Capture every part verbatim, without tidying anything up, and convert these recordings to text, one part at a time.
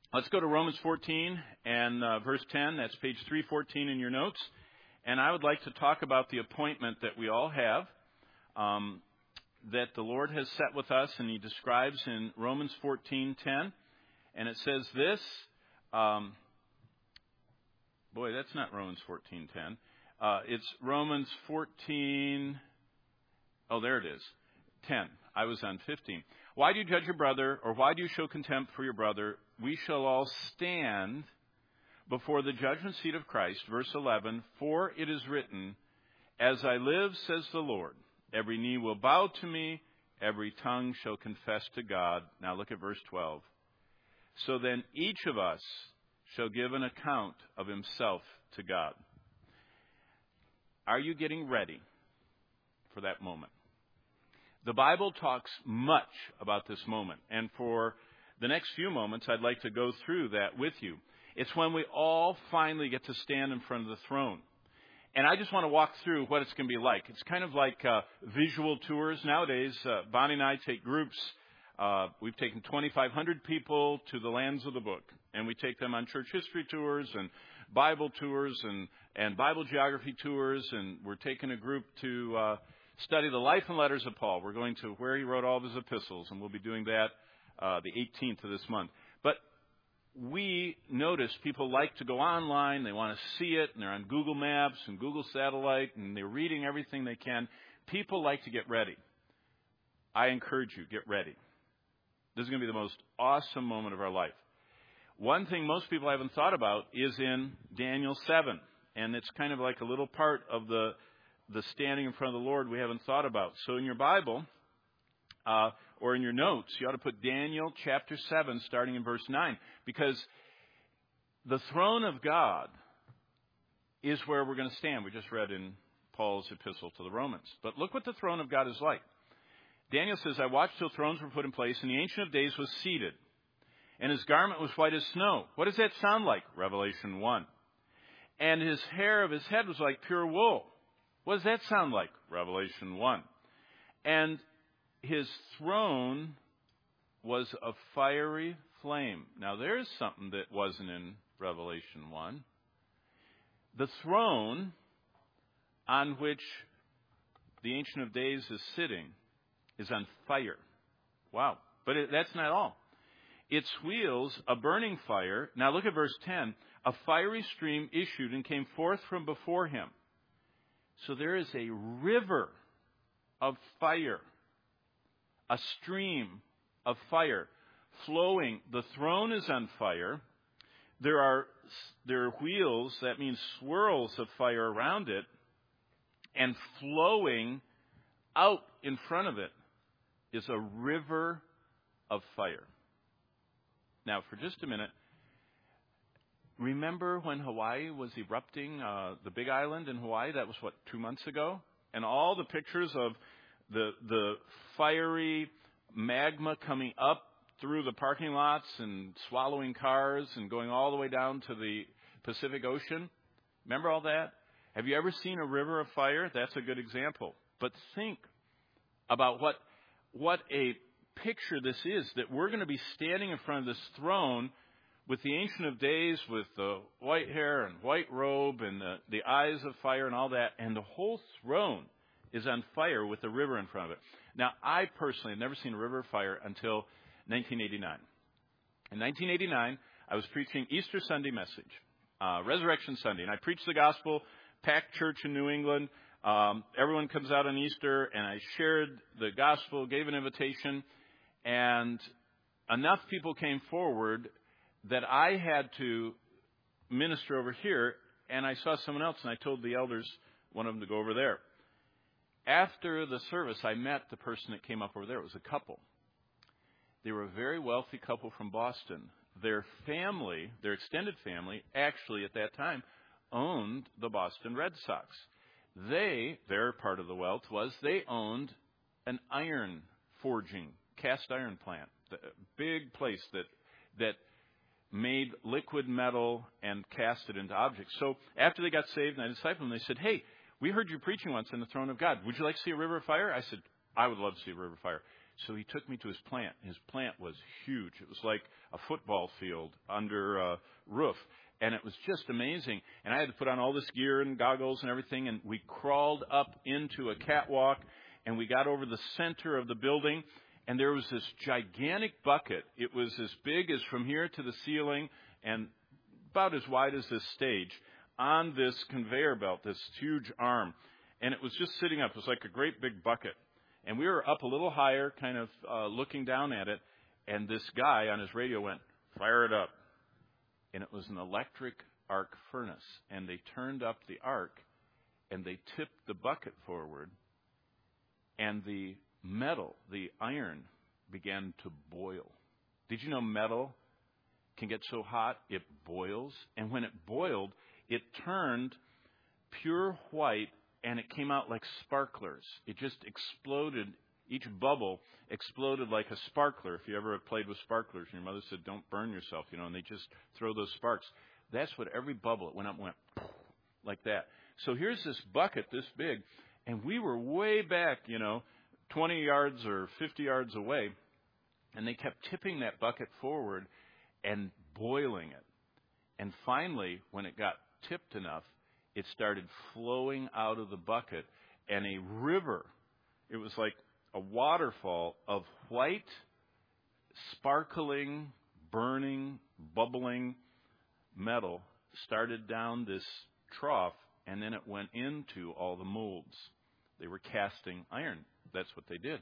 Let's go to Romans fourteen and uh, verse ten. That's page three fourteen in your notes. And I would like to talk about the appointment that we all have, um, that the Lord has set with us, and he describes in Romans fourteen ten. And it says this. Um, boy, that's not Romans fourteen ten. Uh, it's Romans fourteen. Oh, there it is. ten. I was on fifteen. Why do you judge your brother, or why do you show contempt for your brother? We shall all stand before the judgment seat of Christ. Verse eleven, for it is written, as I live, says the Lord, every knee will bow to me, every tongue shall confess to God. Now look at verse twelve. So then each of us shall give an account of himself to God. Are you getting ready for that moment? The Bible talks much about this moment, and for the next few moments, I'd like to go through that with you. It's when we all finally get to stand in front of the throne. And I just want to walk through what it's going to be like. It's kind of like uh, visual tours. Nowadays, uh, Bonnie and I take groups. Uh, we've taken twenty-five hundred people to the lands of the book, and we take them on church history tours and Bible tours and, and Bible geography tours, and we're taking a group to uh, study the life and letters of Paul. We're going to where he wrote all of his epistles, and we'll be doing that uh, the eighteenth of this month. But we notice people like to go online, they want to see it, and they're on Google Maps and Google Satellite, and they're reading everything they can. People like to get ready. I encourage you, get ready. This is going to be the most awesome moment of our life. One thing most people haven't thought about is in Daniel seven, and it's kind of like a little part of the, the standing in front of the Lord we haven't thought about. So in your Bible, uh, or in your notes, you ought to put Daniel chapter seven, starting in verse nine, because the throne of God is where we're going to stand. We just read in Paul's epistle to the Romans. But look what the throne of God is like. Daniel says, I watched till thrones were put in place, and the Ancient of Days was seated, and his garment was white as snow. What does that sound like? Revelation one. And his hair of his head was like pure wool. What does that sound like? Revelation one. And his throne was a fiery flame. Now, there's something that wasn't in Revelation one. The throne on which the Ancient of Days is sitting is on fire. Wow. But it, that's not all. Its wheels, a burning fire. Now, look at verse ten. A fiery stream issued and came forth from before him. So there is a river of fire. A stream of fire flowing. The throne is on fire. There are, there are wheels, that means swirls of fire around it, and flowing out in front of it is a river of fire. Now, for just a minute, remember when Hawaii was erupting, uh, the Big Island in Hawaii? That was, what, two months ago? And all the pictures of the the fiery magma coming up through the parking lots and swallowing cars and going all the way down to the Pacific Ocean. Remember all that? Have you ever seen a river of fire? That's a good example. But think about what what a picture this is, that we're going to be standing in front of this throne with the Ancient of Days, with the white hair and white robe and the, the eyes of fire and all that, and the whole throne is on fire with a river in front of it. Now, I personally have never seen a river of fire until nineteen eighty-nine. In nineteen eighty-nine, I was preaching Easter Sunday message, uh, Resurrection Sunday, and I preached the gospel, packed church in New England. Um, everyone comes out on Easter, and I shared the gospel, gave an invitation, and enough people came forward that I had to minister over here, and I saw someone else, and I told the elders, one of them, to go over there. After the service, I met the person that came up over there. It was a couple. They were a very wealthy couple from Boston. Their family, their extended family, actually at that time, owned the Boston Red Sox. They, their part of the wealth was they owned an iron forging, cast iron plant, a big place that that made liquid metal and cast it into objects. So after they got saved and I discipled them, they said, hey, we heard you preaching once in the throne of God. Would you like to see a river of fire? I said, I would love to see a river of fire. So he took me to his plant. His plant was huge. It was like a football field under a roof. And it was just amazing. And I had to put on all this gear and goggles and everything. And we crawled up into a catwalk. And we got over the center of the building. And there was this gigantic bucket. It was as big as from here to the ceiling and about as wide as this stage on this conveyor belt, this huge arm. And it was just sitting up. It was like a great big bucket. And we were up a little higher, kind of uh, looking down at it. And this guy on his radio went, "Fire it up." And it was an electric arc furnace. And they turned up the arc, and they tipped the bucket forward. And the metal, the iron, began to boil. Did you know metal can get so hot it boils? And when it boiled, it turned pure white, and it came out like sparklers. It just exploded. Each bubble exploded like a sparkler. If you ever have played with sparklers, and your mother said, "Don't burn yourself," you know, and they just throw those sparks. That's what every bubble, it went up and went like that. So here's this bucket this big, and we were way back, you know, twenty yards or fifty yards away, and they kept tipping that bucket forward and boiling it. And finally, when it got tipped enough, it started flowing out of the bucket, and a river, it was like a waterfall of white, sparkling, burning, bubbling metal started down this trough, and then it went into all the molds. They were casting iron. That's what they did.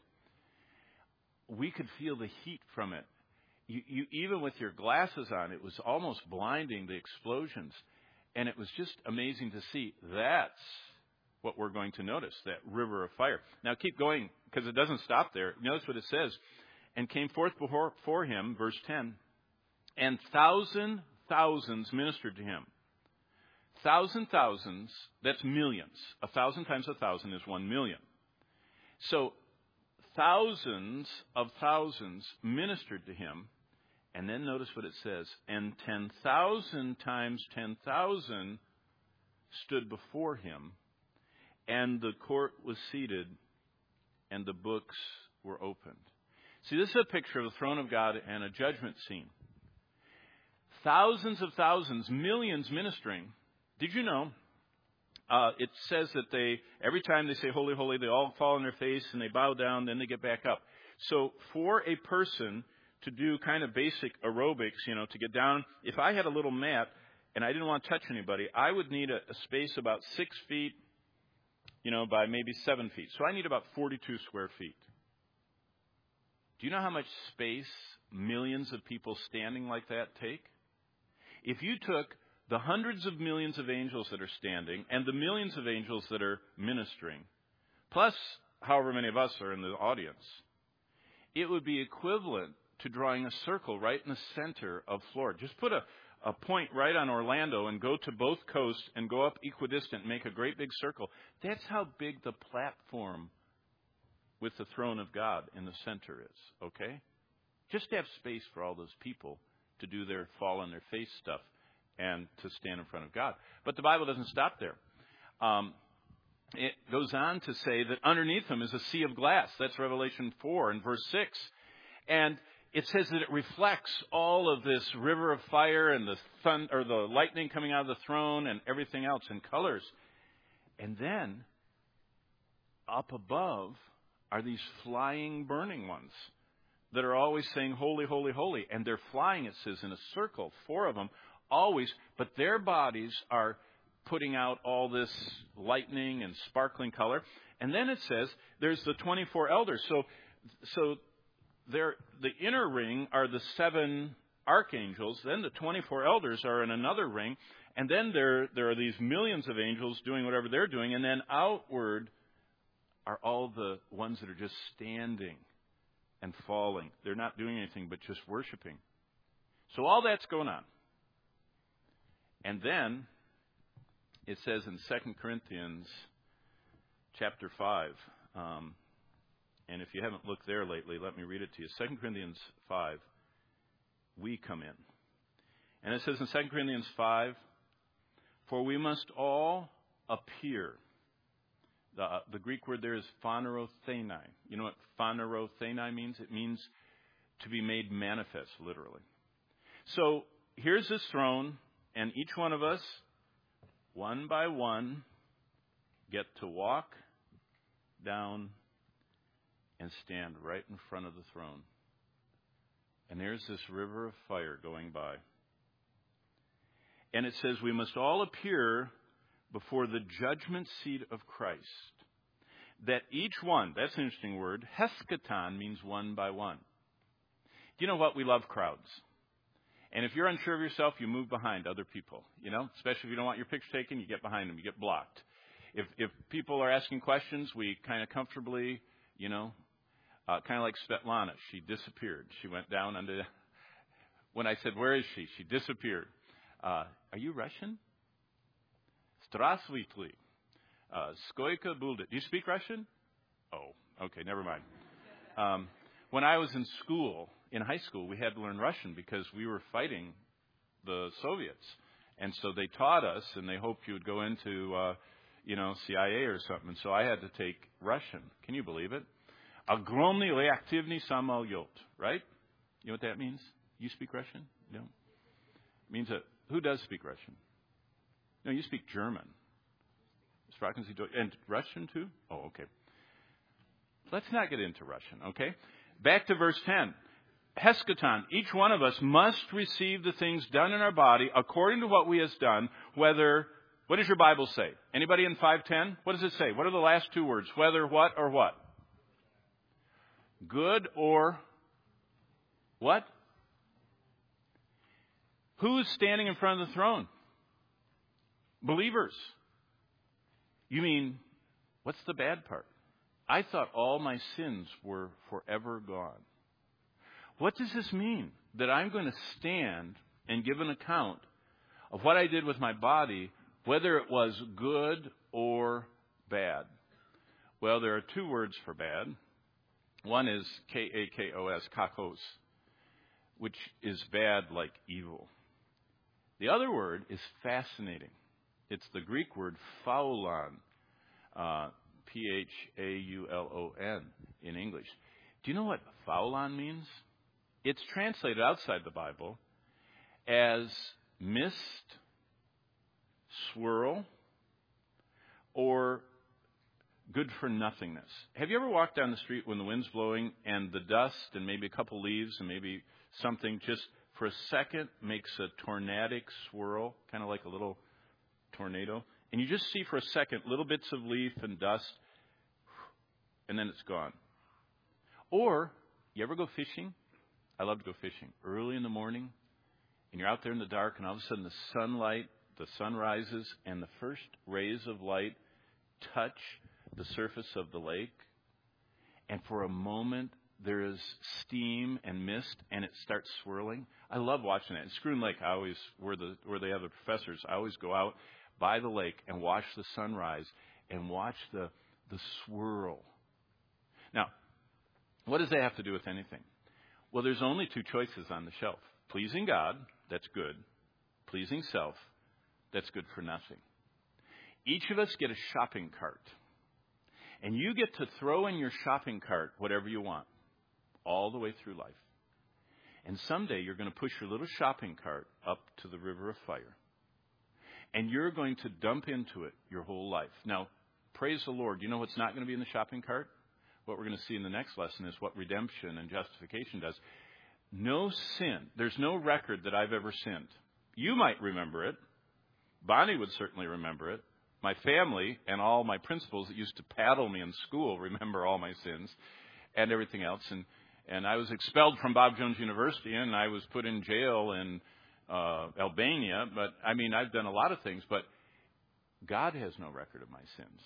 We could feel the heat from it. You, you, even with your glasses on, it was almost blinding, the explosions. And it was just amazing to see. That's what we're going to notice, that river of fire. Now keep going, because it doesn't stop there. Notice what it says. "And came forth before, before him," verse ten, "and thousand thousands ministered to him." Thousand thousands, that's millions. A thousand times a thousand is one million. So thousands of thousands ministered to him. And then notice what it says. "And ten thousand times ten thousand stood before him. And the court was seated, and the books were opened." See, this is a picture of the throne of God and a judgment scene. Thousands of thousands, millions ministering. Did you know? Uh, it says that they, every time they say "Holy, holy," they all fall on their face and they bow down, then they get back up. So for a person to do kind of basic aerobics, you know, to get down, if I had a little mat and I didn't want to touch anybody, I would need a, a space about six feet, you know, by maybe seven feet. So I need about forty-two square feet. Do you know how much space millions of people standing like that take? If you took the hundreds of millions of angels that are standing and the millions of angels that are ministering, plus however many of us are in the audience, it would be equivalent to drawing a circle right in the center of Florida. Just put a, a point right on Orlando and go to both coasts and go up equidistant and make a great big circle. That's how big the platform with the throne of God in the center is, okay? Just to have space for all those people to do their fall on their face stuff and to stand in front of God. But the Bible doesn't stop there. Um, it goes on to say that underneath them is a sea of glass. That's Revelation four and verse six. And it says that it reflects all of this river of fire and the sun or the lightning coming out of the throne and everything else in colors. And then up above are these flying burning ones that are always saying, "Holy, holy, holy." And they're flying, it says, in a circle, four of them, always. But their bodies are putting out all this lightning and sparkling color. And then it says there's the twenty-four elders. So, so There, the inner ring are the seven archangels. Then the twenty-four elders are in another ring. And then there, there are these millions of angels doing whatever they're doing. And then outward are all the ones that are just standing and falling. They're not doing anything but just worshiping. So all that's going on. And then it says in Second Corinthians chapter five, um, and if you haven't looked there lately, let me read it to you. Second Corinthians five, we come in. And it says in Second Corinthians five, "For we must all appear The, uh, the Greek word there is phanerothenai. You know what phanerothenai means? It means to be made manifest, literally. So here's this throne, and each one of us, one by one, get to walk down and stand right in front of the throne. And there's this river of fire going by. And it says we must all appear before the judgment seat of Christ. That each one, that's an interesting word, heskaton means one by one. Do you know what? We love crowds. And if you're unsure of yourself, you move behind other people. You know, especially if you don't want your picture taken, you get behind them, you get blocked. If if people are asking questions, we kind of comfortably, you know, uh, kind of like Svetlana. She disappeared. She went down under. When I said, "Where is she?" She disappeared. Uh, are you Russian? Здравствуйте. Uh, Skoika Bulda. Do you speak Russian? Oh, okay, never mind. Um, when I was in school, in high school, we had to learn Russian because we were fighting the Soviets. And so they taught us, and they hoped you would go into, uh, you know, C I A or something. And so I had to take Russian. Can you believe it? Огромный реактивный самолет, right? You know what that means? You speak Russian? No. It means that, who does speak Russian? No, you speak German. And Russian too? Oh, okay. Let's not get into Russian, okay? Back to verse ten. Heskaton, each one of us must receive the things done in our body according to what we has done, whether, what does your Bible say? Anybody in five ten? What does it say? What are the last two words? Whether what or what? Good or what? Who's standing in front of the throne? Believers. You mean, what's the bad part? I thought all my sins were forever gone. What does this mean? That I'm going to stand and give an account of what I did with my body, whether it was good or bad. Well, there are two words for bad. One is K A K O S, kakos, which is bad like evil. The other word is fascinating. It's the Greek word phaulon, uh, P H A U L O N in English. Do you know what phaulon means? It's translated outside the Bible as mist, swirl, or good for nothingness. Have you ever walked down the street when the wind's blowing and the dust and maybe a couple leaves and maybe something just for a second makes a tornadic swirl, kind of like a little tornado, and you just see for a second little bits of leaf and dust, and then it's gone. Or, you ever go fishing? I love to go fishing early in the morning, and you're out there in the dark, and all of a sudden the sunlight, the sun rises, and the first rays of light touch the surface of the lake, and for a moment there is steam and mist, and it starts swirling. I love watching that. In Scroon Lake, I always, where the where they have the professors, I always go out by the lake and watch the sunrise and watch the the swirl. Now, what does that have to do with anything? Well, there's only two choices on the shelf. Pleasing God, that's good. Pleasing self, that's good for nothing. Each of us get a shopping cart. And you get to throw in your shopping cart whatever you want, all the way through life. And someday you're going to push your little shopping cart up to the river of fire. And you're going to dump into it your whole life. Now, praise the Lord. You know what's not going to be in the shopping cart? What we're going to see in the next lesson is what redemption and justification does. No sin. There's no record that I've ever sinned. You might remember it. Bonnie would certainly remember it. My family and all my principals that used to paddle me in school remember all my sins and everything else. And, and I was expelled from Bob Jones University, and I was put in jail in uh, Albania. But, I mean, I've done a lot of things, but God has no record of my sins.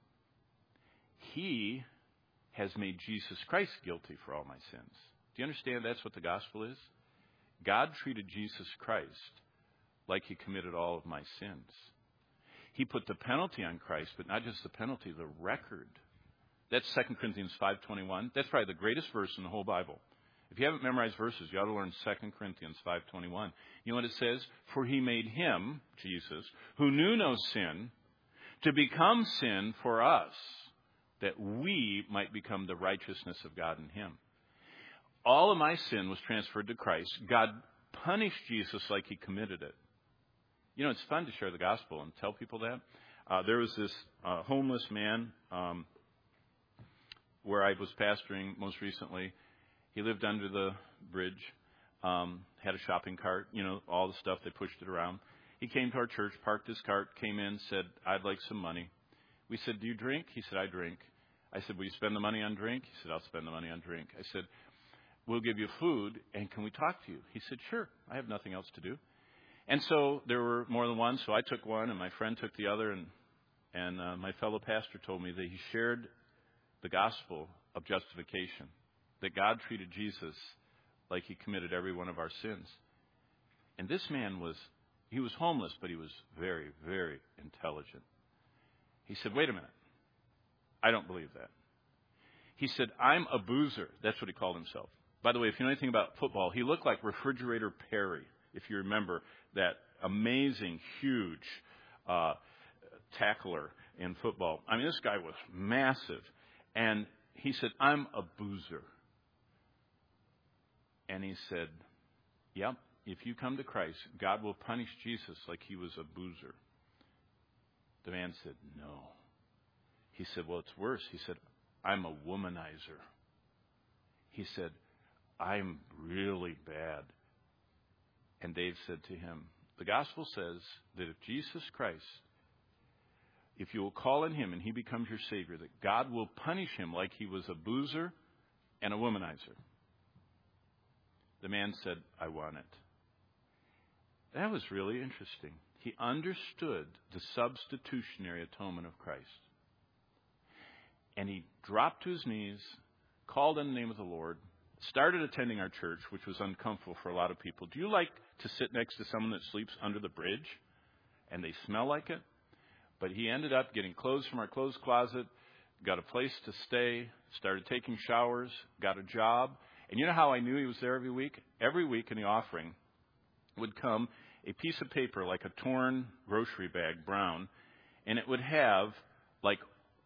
He has made Jesus Christ guilty for all my sins. Do you understand that's what the gospel is? God treated Jesus Christ like he committed all of my sins. He put the penalty on Christ, but not just the penalty, the record. That's Second Corinthians five twenty-one. That's probably the greatest verse in the whole Bible. If you haven't memorized verses, you ought to learn Second Corinthians five twenty-one. You know what it says? For he made him, Jesus, who knew no sin, to become sin for us, that we might become the righteousness of God in him. All of my sin was transferred to Christ. God punished Jesus like he committed it. You know, it's fun to share the gospel and tell people that. Uh, there was this uh, homeless man um, where I was pastoring most recently. He lived under the bridge, um, had a shopping cart, you know, all the stuff, they pushed it around. He came to our church, parked his cart, came in, said, I'd like some money. We said, do you drink? He said, I drink. I said, will you spend the money on drink? He said, I'll spend the money on drink. I said, we'll give you food, and can we talk to you? He said, sure, I have nothing else to do. And so there were more than one, so I took one, and my friend took the other, and, and uh, my fellow pastor told me that he shared the gospel of justification, that God treated Jesus like he committed every one of our sins. And this man was, he was homeless, but he was very, very intelligent. He said, wait a minute. I don't believe that. He said, I'm a boozer. That's what he called himself. By the way, if you know anything about football, he looked like Refrigerator Perry, if you remember that amazing, huge uh, tackler in football. I mean, this guy was massive. And he said, I'm a boozer. And he said, yep, if you come to Christ, God will punish Jesus like he was a boozer. The man said, no. He said, well, it's worse. He said, I'm a womanizer. He said, I'm really bad. And Dave said to him, the gospel says that if Jesus Christ, if you will call on him and he becomes your Savior, that God will punish him like he was a boozer and a womanizer. The man said, I want it. That was really interesting. He understood the substitutionary atonement of Christ. And he dropped to his knees, called on the name of the Lord, started attending our church, which was uncomfortable for a lot of people. Do you like to sit next to someone that sleeps under the bridge and they smell like it? But he ended up getting clothes from our clothes closet, got a place to stay, started taking showers, got a job. And you know how I knew he was there every week? Every week in the offering would come a piece of paper like a torn grocery bag, brown, and it would have like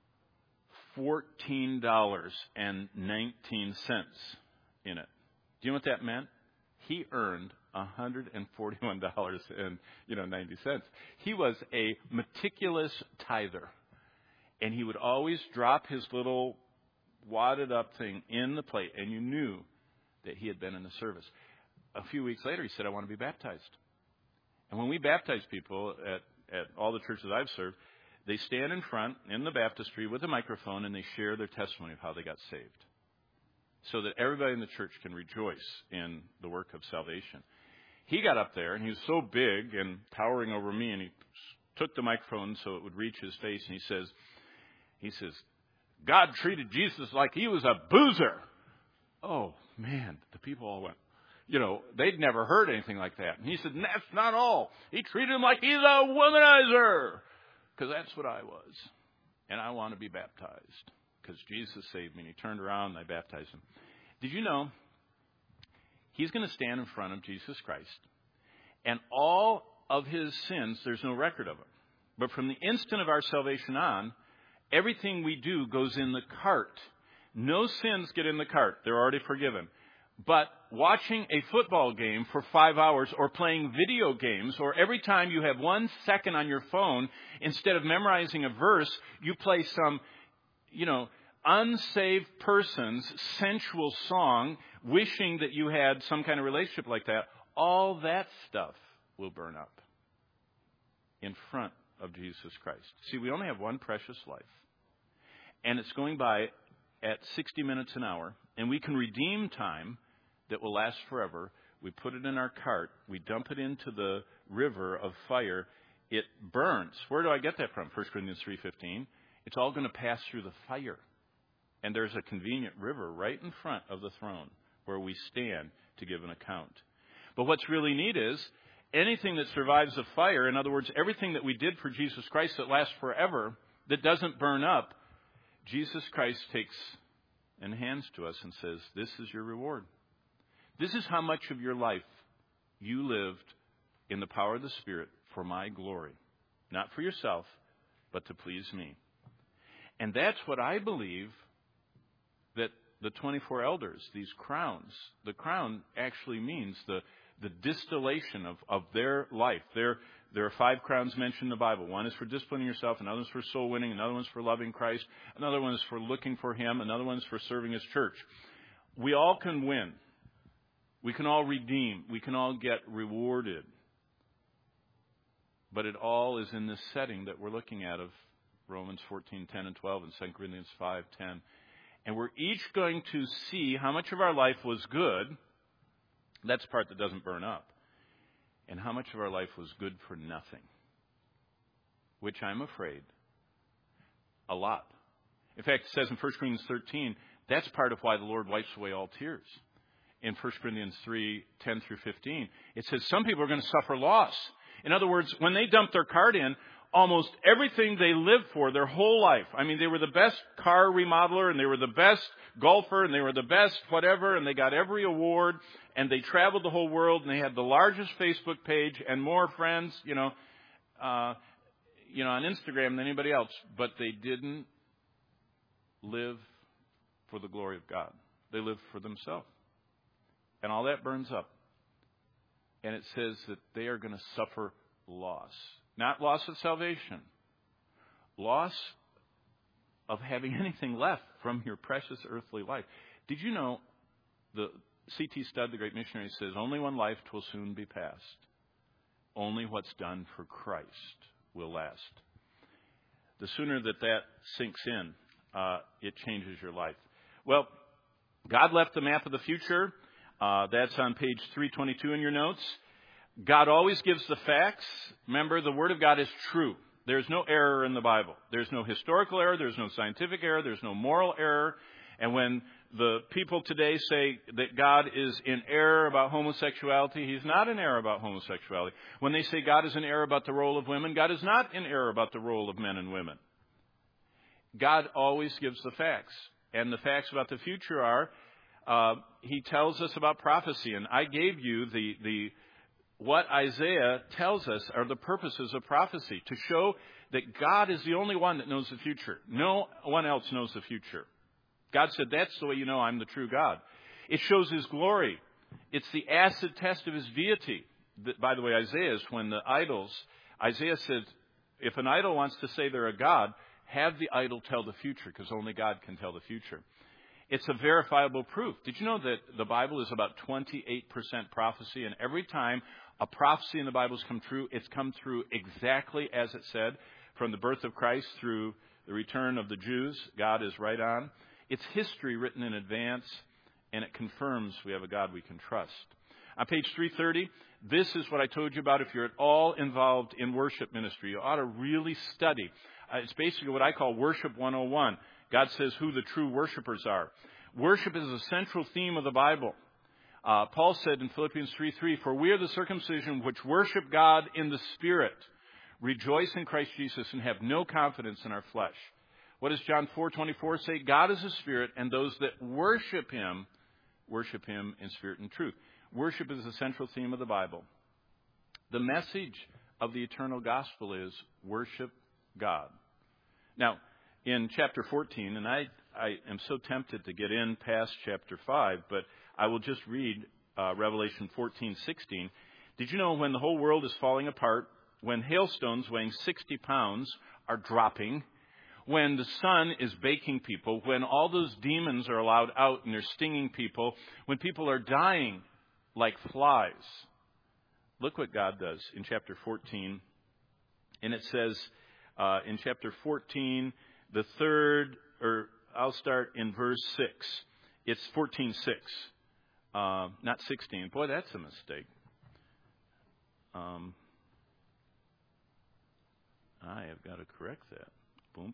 fourteen dollars and nineteen cents in it. Do you know what that meant? He earned one hundred forty-one dollars and you know ninety cents. He was a meticulous tither, and he would always drop his little wadded up thing in the plate, and you knew that he had been in the service. A few weeks later, he said, I want to be baptized. And when we baptize people at, at all the churches I've served, they stand in front in the baptistry with a microphone and they share their testimony of how they got saved, so that everybody in the church can rejoice in the work of salvation. He got up there, and he was so big and towering over me, and he took the microphone so it would reach his face, and he says, he says, God treated Jesus like he was a boozer. Oh, man, the people all went, you know, they'd never heard anything like that. And he said, that's not all. He treated him like he's a womanizer, because that's what I was. And I want to be baptized because Jesus saved me. And he turned around and I baptized him. Did you know he's going to stand in front of Jesus Christ, and all of his sins, there's no record of them. But from the instant of our salvation on, everything we do goes in the cart. No sins get in the cart. They're already forgiven. But watching a football game for five hours or playing video games, or every time you have one second on your phone, instead of memorizing a verse, you play some, you know, unsaved person's sensual song, wishing that you had some kind of relationship like that, all that stuff will burn up in front of Jesus Christ. See, we only have one precious life, and it's going by at sixty minutes an hour, and we can redeem time that will last forever. We put it in our cart. We dump it into the river of fire. It burns. Where do I get that from? First Corinthians three fifteen. It's all going to pass through the fire. And there's a convenient river right in front of the throne where we stand to give an account. But what's really neat is anything that survives the fire, in other words, everything that we did for Jesus Christ that lasts forever, that doesn't burn up, Jesus Christ takes and hands to us and says, this is your reward. This is how much of your life you lived in the power of the Spirit for my glory. Not for yourself, but to please me. And that's what I believe that the twenty-four elders, these crowns, the crown actually means the, the distillation of, of their life. There, there are five crowns mentioned in the Bible. One is for disciplining yourself, another one's for soul winning, another one's for loving Christ, another one is for looking for Him, another one's for serving His church. We all can win. We can all redeem. We can all get rewarded. But it all is in this setting that we're looking at of Romans fourteen, ten, and twelve, and Second Corinthians five, ten. And we're each going to see how much of our life was good. That's the part that doesn't burn up. And how much of our life was good for nothing. Which I'm afraid, a lot. In fact, it says in First Corinthians thirteen, that's part of why the Lord wipes away all tears. In First Corinthians three, ten through fifteen, it says some people are going to suffer loss. In other words, when they dump their card in, almost everything they lived for their whole life. I mean, they were the best car remodeler, and they were the best golfer, and they were the best whatever, and they got every award, and they traveled the whole world, and they had the largest Facebook page and more friends, you know, uh, you know, on Instagram than anybody else. But they didn't live for the glory of God. They lived for themselves. And all that burns up. And it says that they are going to suffer loss. Not loss of salvation. Loss of having anything left from your precious earthly life. Did you know the C T Studd, the great missionary, says, only one life will soon be past. Only what's done for Christ will last. The sooner that that sinks in, uh, it changes your life. Well, God left the map of the future. Uh, that's on page three twenty-two in your notes. God always gives the facts. Remember, the Word of God is true. There's no error in the Bible. There's no historical error. There's no scientific error. There's no moral error. And when the people today say that God is in error about homosexuality, He's not in error about homosexuality. When they say God is in error about the role of women, God is not in error about the role of men and women. God always gives the facts. And the facts about the future are, uh, He tells us about prophecy. And I gave you the, the, what Isaiah tells us are the purposes of prophecy, to show that God is the only one that knows the future. No one else knows the future. God said, that's the way you know I'm the true God. It shows His glory. It's the acid test of His deity. By the way, Isaiah is when the idols, Isaiah said, if an idol wants to say they're a God, have the idol tell the future, because only God can tell the future. It's a verifiable proof. Did you know that the Bible is about twenty-eight percent prophecy, and every time a prophecy in the Bible has come true, it's come through exactly as it said, from the birth of Christ through the return of the Jews. God is right on. It's history written in advance, and it confirms we have a God we can trust. On page three thirty, this is what I told you about if you're at all involved in worship ministry. You ought to really study. Uh, it's basically what I call Worship one oh one. God says who the true worshipers are. Worship is a central theme of the Bible. Uh, Paul said in Philippians three three, for we are the circumcision which worship God in the Spirit, rejoice in Christ Jesus, and have no confidence in our flesh. What does John four twenty-four say? God is a spirit, and those that worship Him, worship Him in spirit and truth. Worship is the central theme of the Bible. The message of the eternal gospel is worship God. Now, in chapter fourteen, and I, I am so tempted to get in past chapter five, but I will just read uh, Revelation fourteen sixteen. Did you know when the whole world is falling apart, when hailstones weighing sixty pounds are dropping, when the sun is baking people, when all those demons are allowed out and they're stinging people, when people are dying like flies, look what God does in chapter fourteen. And it says uh, in chapter fourteen, the third, or I'll start in verse six. It's fourteen six, uh, not sixteen. Boy, that's a mistake. Um, I have got to correct that. Boom.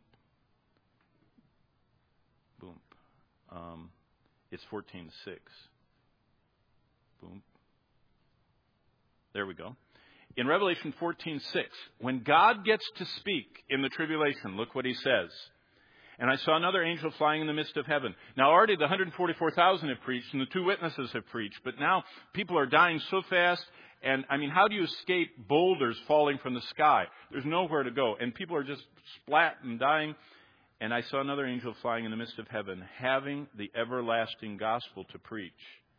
Boom. Um, it's fourteen six. Boom. There we go. In Revelation fourteen six, when God gets to speak in the tribulation, look what He says. And I saw another angel flying in the midst of heaven. Now already the one hundred forty-four thousand have preached and the two witnesses have preached. But now people are dying so fast. And I mean, how do you escape boulders falling from the sky? There's nowhere to go. And people are just splat and dying. And I saw another angel flying in the midst of heaven, having the everlasting gospel to preach.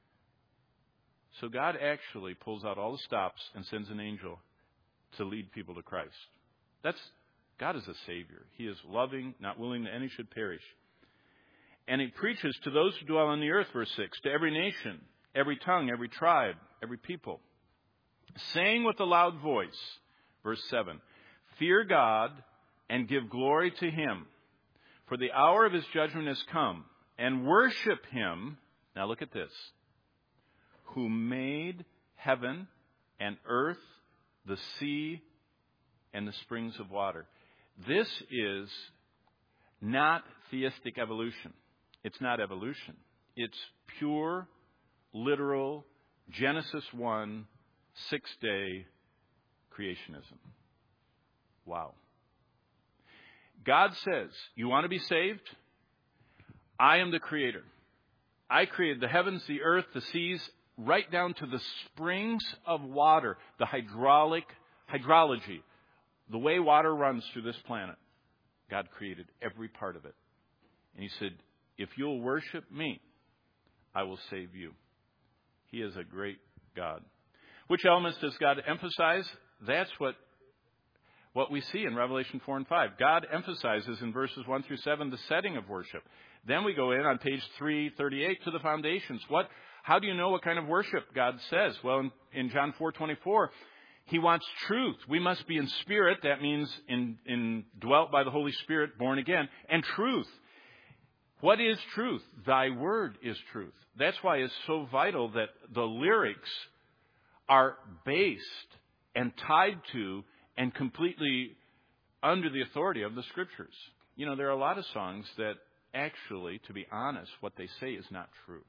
So God actually pulls out all the stops and sends an angel to lead people to Christ. That's God is a Savior. He is loving, not willing that any should perish. And he preaches to those who dwell on the earth, verse six, to every nation, every tongue, every tribe, every people, saying with a loud voice, verse seven, fear God and give glory to him, for the hour of his judgment has come, and worship him, now look at this, who made heaven and earth, the sea, and the springs of water. This is not theistic evolution. It's not evolution. It's pure, literal, Genesis one, six-day creationism. Wow. God says, you want to be saved? I am the creator. I created the heavens, the earth, the seas, right down to the springs of water, the hydraulic, hydrology, the way water runs through this planet. God created every part of it. And he said, if you'll worship me, I will save you. He is a great God. Which elements does God emphasize? That's what, what we see in Revelation four and five. God emphasizes in verses one through seven the setting of worship. Then we go in on page three thirty-eight to the foundations. What? How do you know what kind of worship God says? Well, in, in John four twenty-four, he wants truth. We must be in spirit. That means in, in dwelt by the Holy Spirit, born again. And truth. What is truth? Thy word is truth. That's why it's so vital that the lyrics are based and tied to and completely under the authority of the Scriptures. You know, there are a lot of songs that actually, to be honest, what they say is not true.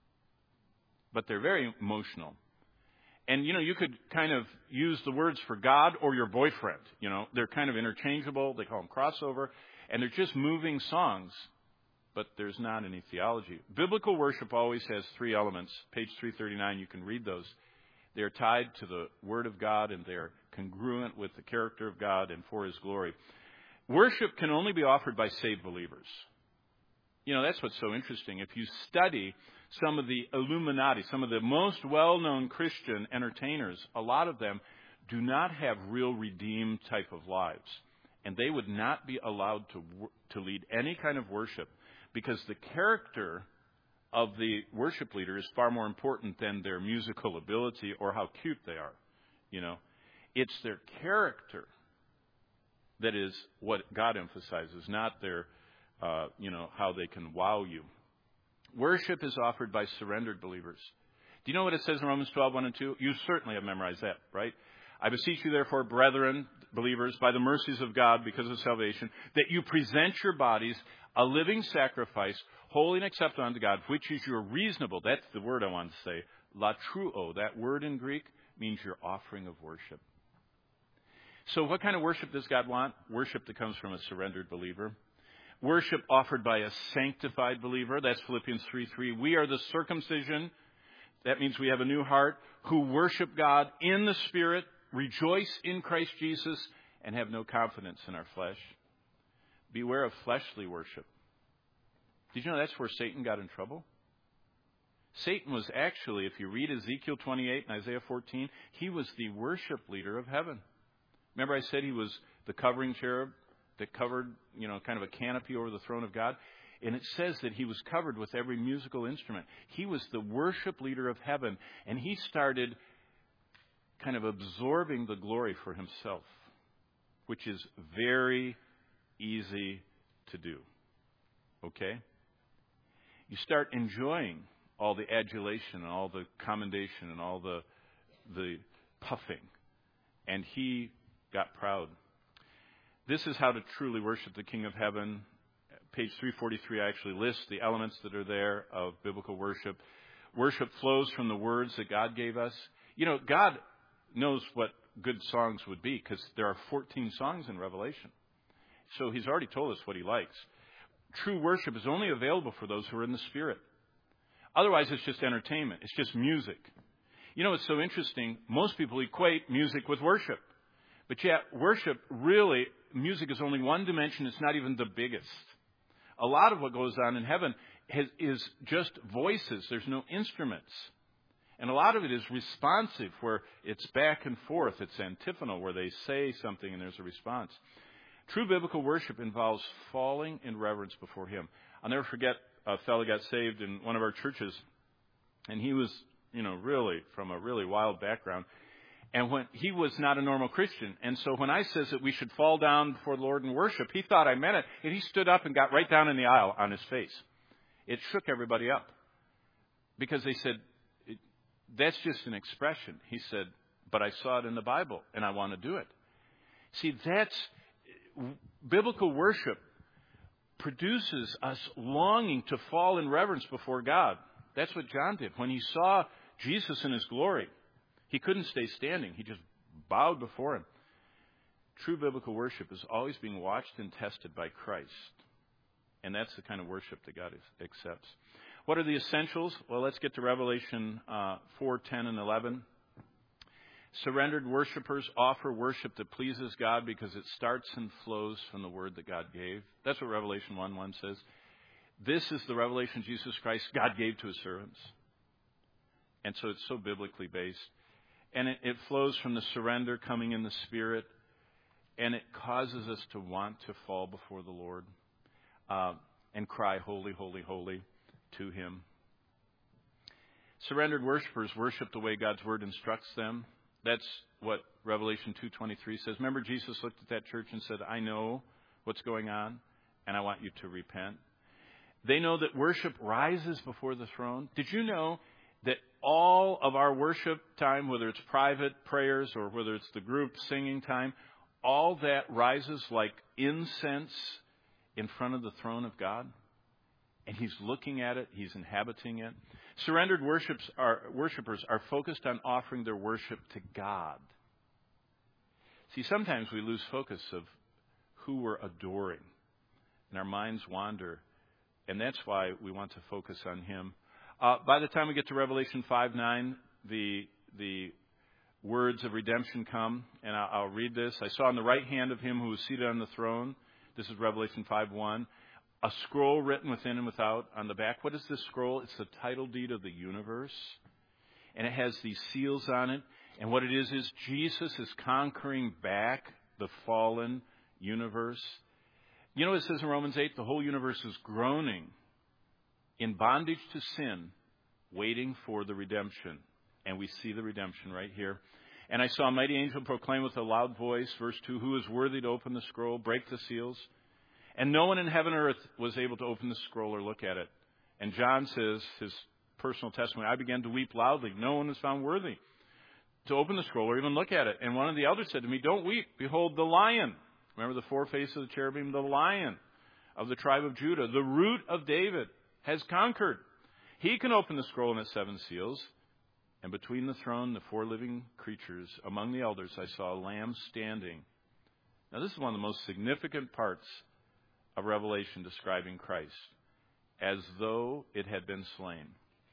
But they're very emotional. And, you know, you could kind of use the words for God or your boyfriend. You know, they're kind of interchangeable. They call them crossover. And they're just moving songs. But there's not any theology. Biblical worship always has three elements. Page three thirty-nine, you can read those. They're tied to the Word of God, and they're congruent with the character of God and for His glory. Worship can only be offered by saved believers. You know, that's what's so interesting. If you study some of the Illuminati, some of the most well-known Christian entertainers, a lot of them do not have real redeemed type of lives. And they would not be allowed to to lead any kind of worship, because the character of the worship leader is far more important than their musical ability or how cute they are. You know, it's their character that is what God emphasizes, not their, uh, you know, how they can wow you. Worship is offered by surrendered believers. Do you know what it says in Romans twelve, one and two? You certainly have memorized that, right? I beseech you, therefore, brethren, believers, by the mercies of God, because of salvation, that you present your bodies a living sacrifice, holy and acceptable unto God, which is your reasonable, that's the word I want to say, latruo. That word in Greek means your offering of worship. So what kind of worship does God want? Worship that comes from a surrendered believer. Worship offered by a sanctified believer. That's Philippians three three. We are the circumcision. That means we have a new heart, who worship God in the Spirit, rejoice in Christ Jesus, and have no confidence in our flesh. Beware of fleshly worship. Did you know that's where Satan got in trouble? Satan was actually, if you read Ezekiel twenty-eight and Isaiah fourteen, he was the worship leader of heaven. Remember I said he was the covering cherub that covered, you know, kind of a canopy over the throne of God? And it says that he was covered with every musical instrument. He was the worship leader of heaven, and he started kind of absorbing the glory for himself, which is very easy to do. Okay? You start enjoying all the adulation and all the commendation and all the the puffing. And he got proud. This is how to truly worship the King of Heaven. Page three forty-three actually lists the elements that are there of biblical worship. Worship flows from the words that God gave us. You know, God knows what good songs would be, because there are fourteen songs in Revelation. So he's already told us what he likes. True worship is only available for those who are in the Spirit. Otherwise, it's just entertainment. It's just music. You know, it's so interesting. Most people equate music with worship. But yet, worship really, music is only one dimension. It's not even the biggest. a lot of what goes on in heaven has, is just voices. There's no instruments. And a lot of it is responsive, where it's back and forth. It's antiphonal, where they say something and there's a response. True biblical worship involves falling in reverence before Him. I'll never forget a fellow got saved in one of our churches, and he was, you know, really from a really wild background. And when he was not a normal Christian, and so when I says that we should fall down before the Lord and worship, he thought I meant it, and he stood up and got right down in the aisle on his face. It shook everybody up, because they said, that's just an expression. He said, but I saw it in the Bible, and I want to do it. See, that's biblical worship produces us longing to fall in reverence before God. That's what John did. When he saw Jesus in His glory, he couldn't stay standing. He just bowed before Him. True biblical worship is always being watched and tested by Christ. And that's the kind of worship that God accepts. What are the essentials? Well, let's get to Revelation uh, four, ten, and eleven. Surrendered worshipers offer worship that pleases God because it starts and flows from the word that God gave. That's what Revelation one one says. This is the revelation of Jesus Christ God gave to His servants. And so it's so biblically based. And it, it flows from the surrender coming in the Spirit. And it causes us to want to fall before the Lord uh, and cry, holy, holy, holy, to Him. Surrendered worshipers worship the way God's Word instructs them. That's what Revelation two twenty-three says. Remember, Jesus looked at that church and said, I know what's going on, and I want you to repent. They know that worship rises before the throne. Did you know that all of our worship time, whether it's private prayers or whether it's the group singing time, all that rises like incense in front of the throne of God? And He's looking at it. He's inhabiting it. Surrendered worships are, worshipers are focused on offering their worship to God. See, sometimes we lose focus of who we're adoring, and our minds wander, and that's why we want to focus on Him. Uh, by the time we get to Revelation five nine, the the words of redemption come, and I'll, I'll read this. I saw on the right hand of Him who was seated on the throne, this is Revelation five one, a scroll written within and without on the back. What is this scroll? It's the title deed of the universe. And it has these seals on it. And what it is is Jesus is conquering back the fallen universe. You know what it says in Romans eight? The whole universe is groaning in bondage to sin, waiting for the redemption. And we see the redemption right here. And I saw a mighty angel proclaim with a loud voice, verse two, who is worthy to open the scroll, break the seals? And no one in heaven or earth was able to open the scroll or look at it. And John says, his personal testimony, I began to weep loudly. No one was found worthy to open the scroll or even look at it. And one of the elders said to me, don't weep. Behold, the Lion. Remember the four faces of the cherubim? The Lion of the tribe of Judah, the Root of David, has conquered. He can open the scroll and its seven seals. And between the throne, the four living creatures, among the elders, I saw a lamb standing. Now, this is one of the most significant parts of Revelation describing Christ, as though it had been slain.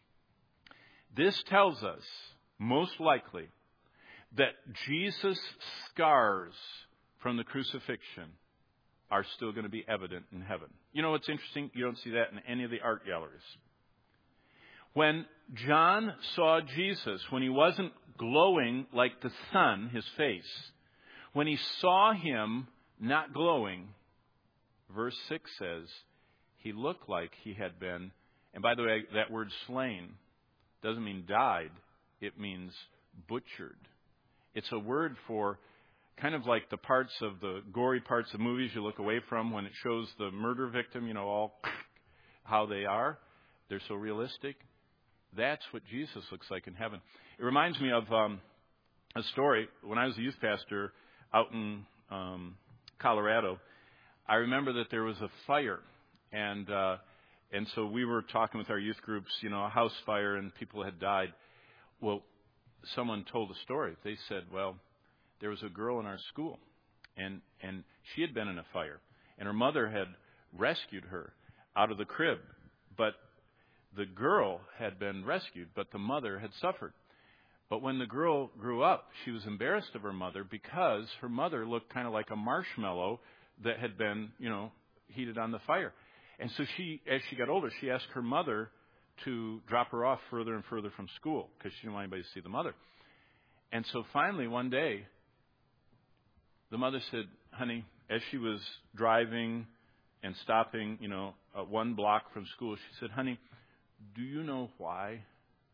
This tells us, most likely, that Jesus' scars from the crucifixion are still going to be evident in heaven. You know what's interesting? You don't see that in any of the art galleries. When John saw Jesus, when He wasn't glowing like the sun, His face, when he saw Him not glowing, verse six says, he looked like he had been, and by the way, that word slain doesn't mean died. It means butchered. It's a word for kind of like the parts of the gory parts of movies you look away from when it shows the murder victim, you know, all how they are. They're so realistic. That's what Jesus looks like in heaven. It reminds me of um, a story. When I was a youth pastor out in um, Colorado, I remember that there was a fire, and uh, and so we were talking with our youth groups, you know, a house fire, and people had died. Well, someone told a story. They said, well, there was a girl in our school, and and she had been in a fire, and her mother had rescued her out of the crib, but the girl had been rescued, but the mother had suffered. But when the girl grew up, she was embarrassed of her mother because her mother looked kind of like a marshmallow that had been, you know, heated on the fire. And so she, as she got older, she asked her mother to drop her off further and further from school because she didn't want anybody to see the mother. And so finally, one day, the mother said, honey, as she was driving and stopping, you know, uh, one block from school, she said, honey, do you know why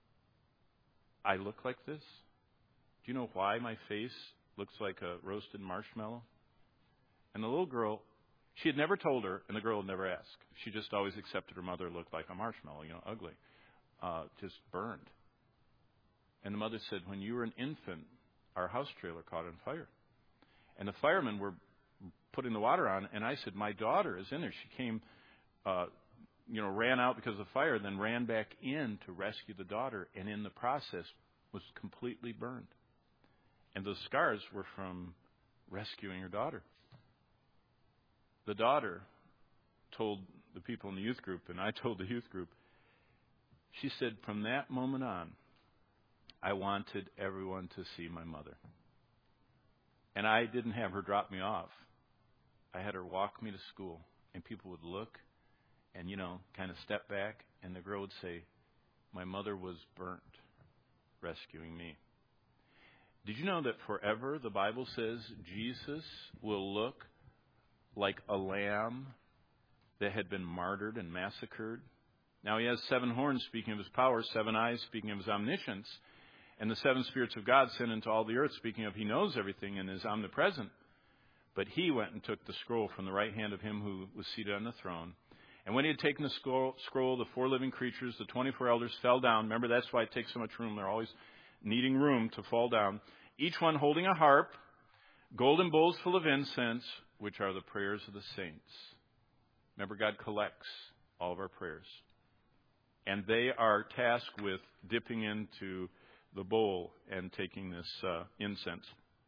I look like this? Do you know why my face looks like a roasted marshmallow? And the little girl, she had never told her, and the girl had never asked. She just always accepted her mother looked like a marshmallow, you know, ugly, uh, just burned. And the mother said, when you were an infant, our house trailer caught on fire. And the firemen were putting the water on, and I said, my daughter is in there. She came, uh, you know, ran out because of the fire, then ran back in to rescue the daughter, and in the process was completely burned. And those scars were from rescuing her daughter. The daughter told the people in the youth group, and I told the youth group, she said, from that moment on, I wanted everyone to see my mother. And I didn't have her drop me off. I had her walk me to school, and people would look and, you know, kind of step back, and the girl would say, my mother was burnt rescuing me. Did you know that forever the Bible says Jesus will look like a lamb that had been martyred and massacred? Now he has seven horns, speaking of his power, seven eyes, speaking of his omniscience, and the seven spirits of God sent into all the earth, speaking of he knows everything and is omnipresent. But he went and took the scroll from the right hand of him who was seated on the throne. And when he had taken the scroll, scroll, the four living creatures, the twenty-four elders fell down. Remember, that's why it takes so much room. They're always needing room to fall down. Each one holding a harp, golden bowls full of incense, which are the prayers of the saints. Remember, God collects all of our prayers. And they are tasked with dipping into the bowl and taking this uh, incense.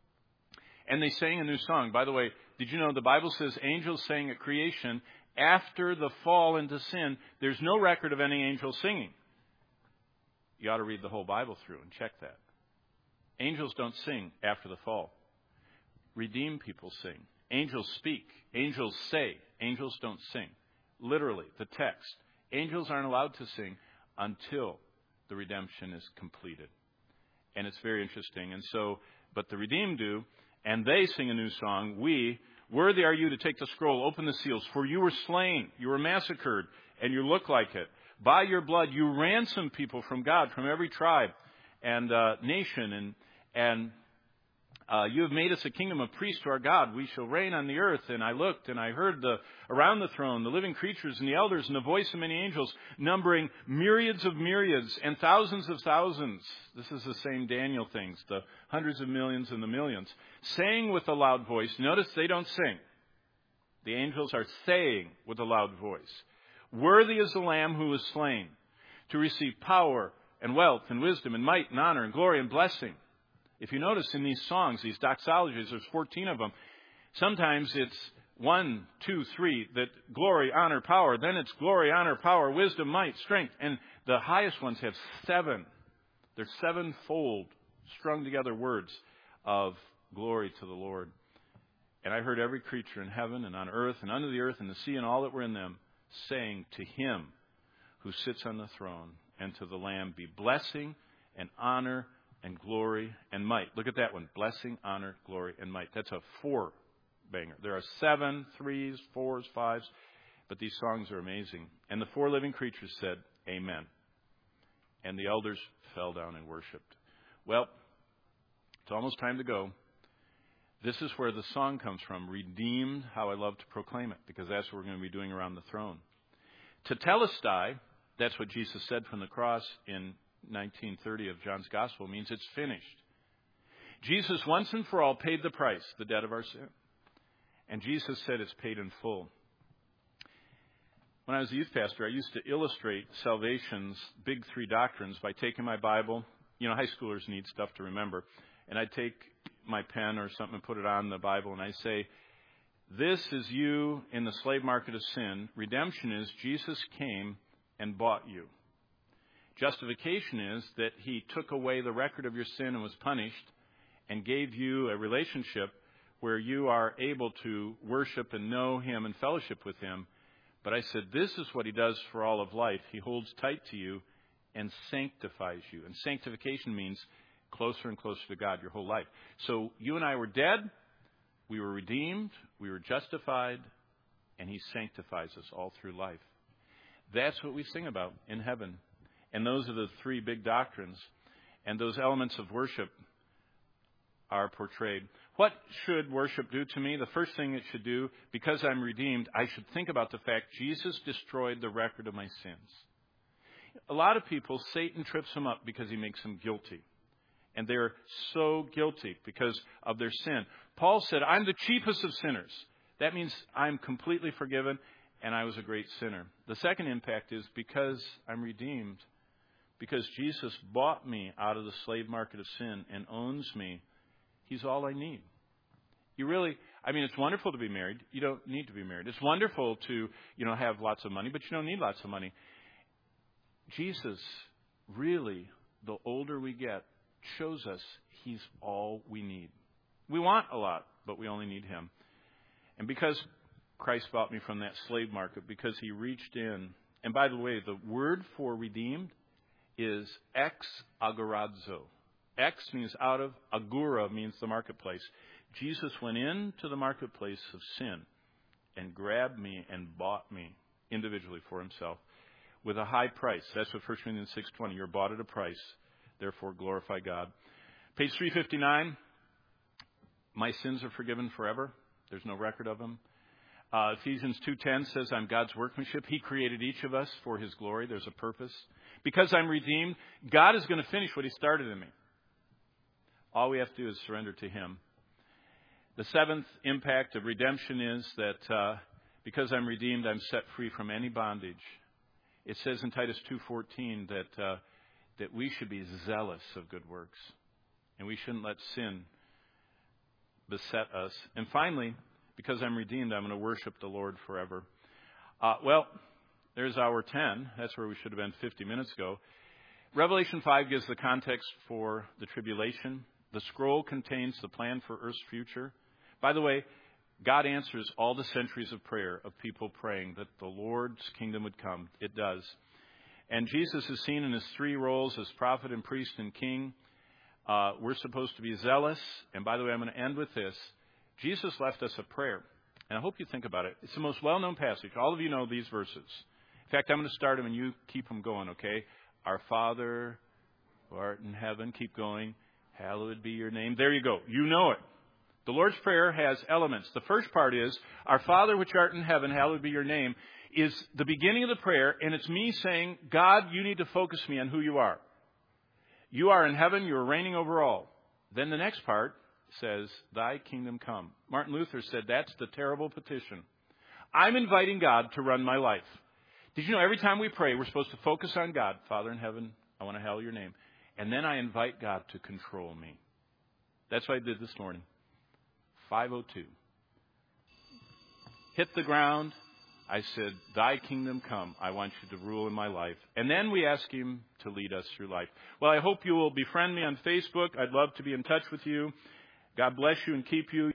And they sang a new song. By the way, did you know the Bible says angels sang at creation? After the fall into sin, there's no record of any angels singing. You ought to read the whole Bible through and check that. Angels don't sing after the fall. Redeemed people sing. Angels speak. Angels say. Angels don't sing. Literally, the text. Angels aren't allowed to sing until the redemption is completed. And it's very interesting. And so, but the redeemed do, and they sing a new song. We, worthy are you to take the scroll, open the seals, for you were slain, you were massacred, and you look like it. By your blood, you ransomed people from God, from every tribe and uh, nation, and and uh, you have made us a kingdom of priests to our God. We shall reign on the earth. And I looked, and I heard the around the throne, the living creatures and the elders, and the voice of many angels, numbering myriads of myriads and thousands of thousands. This is the same Daniel things, the hundreds of millions and the millions, saying with a loud voice. Notice they don't sing. The angels are saying with a loud voice, worthy is the Lamb who was slain to receive power and wealth and wisdom and might and honor and glory and blessing. If you notice in these songs, these doxologies, there's fourteen of them. Sometimes it's one, two, three, that glory, honor, power. Then it's glory, honor, power, wisdom, might, strength. And the highest ones have seven. They're sevenfold strung together words of glory to the Lord. And I heard every creature in heaven and on earth and under the earth and the sea and all that were in them saying to him who sits on the throne and to the Lamb be blessing and honor and glory and might. Look at that one. Blessing, honor, glory, and might. That's a four banger. There are seven, threes, fours, fives, but these songs are amazing. And the four living creatures said, amen. And the elders fell down and worshipped. Well, it's almost time to go. This is where the song comes from, redeemed, how I love to proclaim it, because that's what we're going to be doing around the throne. Tetelestai, that's what Jesus said from the cross in nineteen thirty of John's Gospel, means it's finished. Jesus once and for all paid the price, the debt of our sin. And Jesus said it's paid in full. When I was a youth pastor, I used to illustrate salvation's big three doctrines by taking my Bible. You know, high schoolers need stuff to remember. And I'd take my pen or something and put it on the Bible, and I say, this is you in the slave market of sin. Redemption is Jesus came and bought you. Justification is that he took away the record of your sin and was punished and gave you a relationship where you are able to worship and know him and fellowship with him. But I said, this is what he does for all of life. He holds tight to you and sanctifies you. And sanctification means closer and closer to God your whole life. So you and I were dead. We were redeemed. We were justified. And he sanctifies us all through life. That's what we sing about in heaven. And those are the three big doctrines. And those elements of worship are portrayed. What should worship do to me? The first thing it should do, because I'm redeemed, I should think about the fact Jesus destroyed the record of my sins. A lot of people, Satan trips them up because he makes them guilty. And they're so guilty because of their sin. Paul said, I'm the chiefest of sinners. That means I'm completely forgiven and I was a great sinner. The second impact is because I'm redeemed, because Jesus bought me out of the slave market of sin and owns me, he's all I need. You really, I mean, it's wonderful to be married. You don't need to be married. It's wonderful to, you know, have lots of money, but you don't need lots of money. Jesus, really, the older we get, shows us he's all we need. We want a lot, but we only need him. And because Christ bought me from that slave market, because he reached in, and by the way, the word for redeemed is ex agorazo. Ex means out of, agora means the marketplace. Jesus went into the marketplace of sin and grabbed me and bought me individually for himself with a high price. That's what First Corinthians six twenty. You're bought at a price, therefore glorify God. Page three fifty-nine. My sins are forgiven forever. There's no record of them. Uh, Ephesians two ten says I'm God's workmanship. He created each of us for his glory. There's a purpose. Because I'm redeemed, God is going to finish what he started in me. All we have to do is surrender to him. The seventh impact of redemption is that uh, because I'm redeemed, I'm set free from any bondage. It says in Titus two fourteen that uh, that we should be zealous of good works. And we shouldn't let sin beset us. And finally, because I'm redeemed, I'm going to worship the Lord forever. Uh, well, there's hour ten. That's where we should have been fifty minutes ago. Revelation five gives the context for the tribulation. The scroll contains the plan for Earth's future. By the way, God answers all the centuries of prayer of people praying that the Lord's kingdom would come. It does. And Jesus is seen in his three roles as prophet and priest and king. Uh, we're supposed to be zealous. And by the way, I'm going to end with this. Jesus left us a prayer. And I hope you think about it. It's the most well-known passage. All of you know these verses. In fact, I'm going to start them and you keep them going, okay? Our Father, who art in heaven, keep going. Hallowed be your name. There you go. You know it. The Lord's Prayer has elements. The first part is, Our Father which art in heaven, hallowed be your name, is the beginning of the prayer, and it's me saying, God, you need to focus me on who you are. You are in heaven, you are reigning over all. Then the next part says, Thy kingdom come. Martin Luther said that's the terrible petition. I'm inviting God to run my life. Did you know every time we pray, we're supposed to focus on God. Father in heaven, I want to hallow your name. And then I invite God to control me. That's what I did this morning. five oh two. Hit the ground. I said, Thy kingdom come. I want you to rule in my life. And then we ask him to lead us through life. Well, I hope you will befriend me on Facebook. I'd love to be in touch with you. God bless you and keep you.